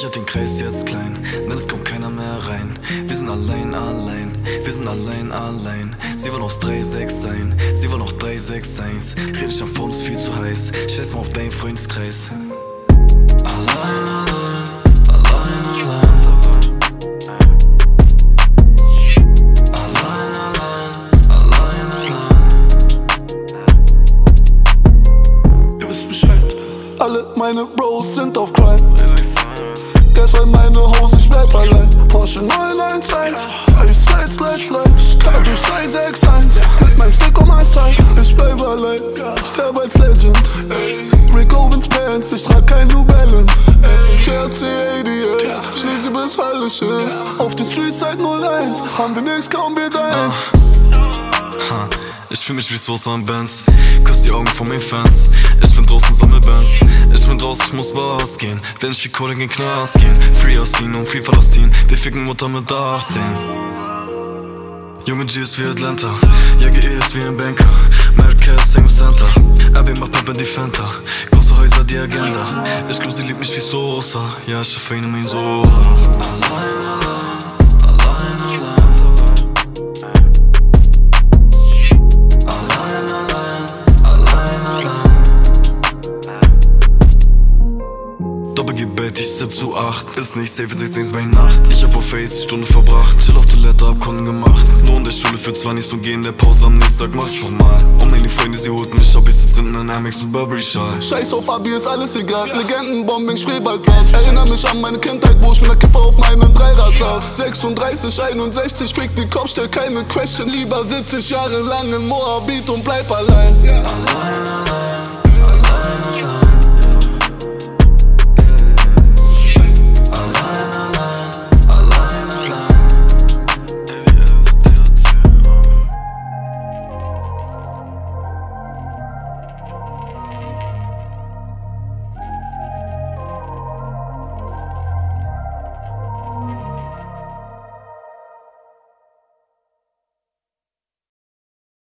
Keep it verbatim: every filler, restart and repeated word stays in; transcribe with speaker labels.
Speaker 1: hat den Kreis jetzt klein, denn es kommt keiner mehr rein. Wir sind allein, allein, wir sind allein, allein. Sie will aus drei sechs sein, sie will noch drei sechs eins. Red ich am Phone, ist viel zu heiß, scheiß mal auf deinen Freundeskreis. Allein, allein, allein, allein. Allein, allein, allein, allein.
Speaker 2: Ihr wisst Bescheid, alle meine Bros sind auf Crime. Deshalb meine Hose, ich bleib allein. Porsche neun eins eins, ich slide, slide, slide. K durch drei sechs eins, mit meinem Stick um my side. Ich bleib allein, sterb als Legend. Rick Owens Bands, ich trag kein New Balance. T H C achtzig, ich lese bis Hallisch ist. Auf den Streets seit null eins, haben wir nix, kaum wird eins.
Speaker 1: Ha, ich fühl mich wie Sosa und Benz. Küss die Augen von meinen Fans. Ich bin draußen, sammel Bands. Ich bin draußen, ich muss Bars gehen. Wenn ich wie Kohle in den Knast gehen. Free Asin und Free Palästin. Wir ficken Mutter mit achtzehn. Junge G ist wie Atlanta. Ja, G E ist wie ein Banker. America ist Single Center. Abby macht Pep in die Fanta. Große Häuser, die Agenda. Ich glaub, sie liebt mich wie Sosa. Ja, ich schaffe ihn mein so. Allein, allein, allein, allein. Doppelgebet, ich sitz zu acht. Ist nicht safe, es ist sechzehn bei Nacht. Ich hab auf Face die Stunde verbracht. Chill auf Toilette, hab Kunden gemacht. Nur in der Schule für zwei nicht so gehen. Der Pause am nächsten Tag mach's nochmal. Und meine Freunde, sie holten mich ab. Ich sitz in einem Amex mit Burberry-Schal.
Speaker 2: Scheiß auf Abi, ist alles egal. Legendenbombing, Spreewaldbars. Erinner mich an meine Kindheit, wo ich mit der Kipper auf meinem Dreirad saß. sechsunddreißig, einundsechzig, fick die Kopf, stell keine Question. Lieber sitz ich jahrelang in Moabit und bleib allein.
Speaker 1: Allein, allein.